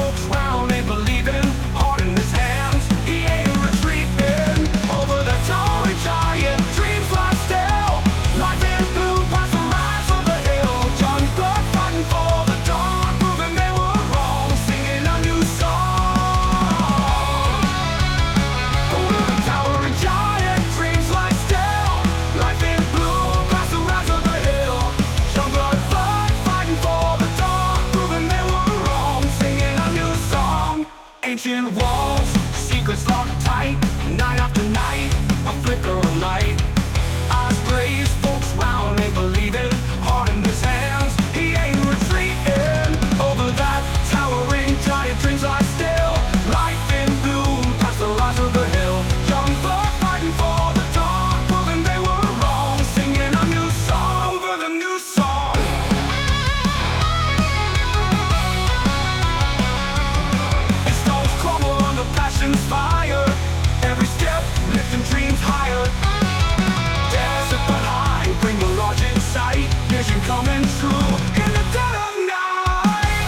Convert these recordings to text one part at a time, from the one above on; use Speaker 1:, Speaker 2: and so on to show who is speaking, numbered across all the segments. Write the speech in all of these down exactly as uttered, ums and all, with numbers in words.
Speaker 1: folks round ain't believing, heart in his hands, he ain't retreating. Over the towering giant, dreams lie still. Life in blue past the rise of the hill. Young blood fighting for the dawn, proving they were wrong, singing a new song. Over the towering giant, dreams lie still. Life in blue past the rise of the hill. Young blood fighting for the dawn, proving they were wrong, singing a new song. Ancient walls, secrets locked tight, night after night, a flicker of light. Eyes blaze, folks round ain't believing, heart in his hands, he ain't retreating. Over that towering giant, dreams lie still. Life in bloom past the rise of the hill. Young blood fighting for the dawn, proving they were wrong, singing a new song. Over the new song. As stones crumble under passion's fire, every step lifting dreams higher. Desert but high, bring the large in sight, vision coming true in the dead of night.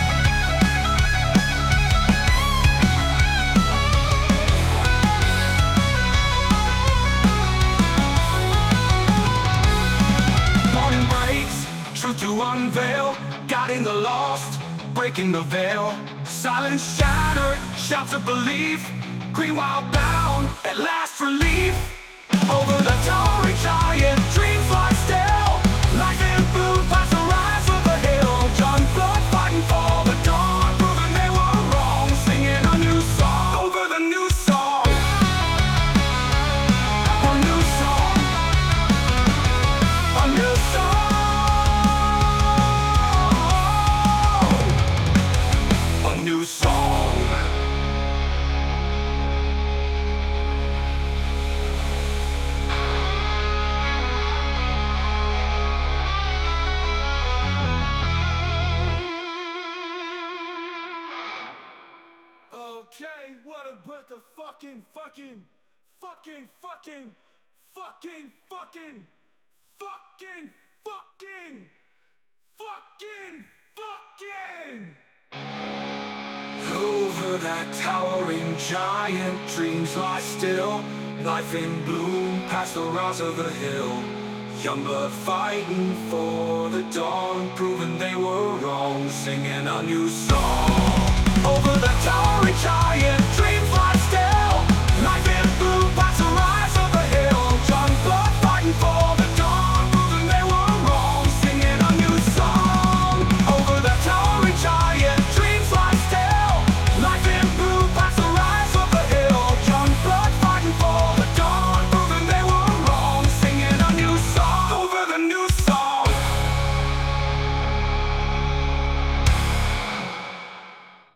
Speaker 1: Morning breaks, truth to unveil, guiding the lost, breaking the veil. Silence shattered, shouts of belief, green wild bound, at last relief. Over the towering giant, dreams lie still. Life in blue past the rise of the hill. Young blood fighting for the dawn, proving they were wrong, singing a new song. Over the new song. A new song. A new song. A new song. Okay, what about the fucking, fucking, fucking, fucking, fucking, fucking, fucking, fucking, fucking, fucking. Over that towering giant, dreams lie still. Life in bloom past the rise of the hill. Young blood fighting for the dawn, proving they were wrong, singing a new song.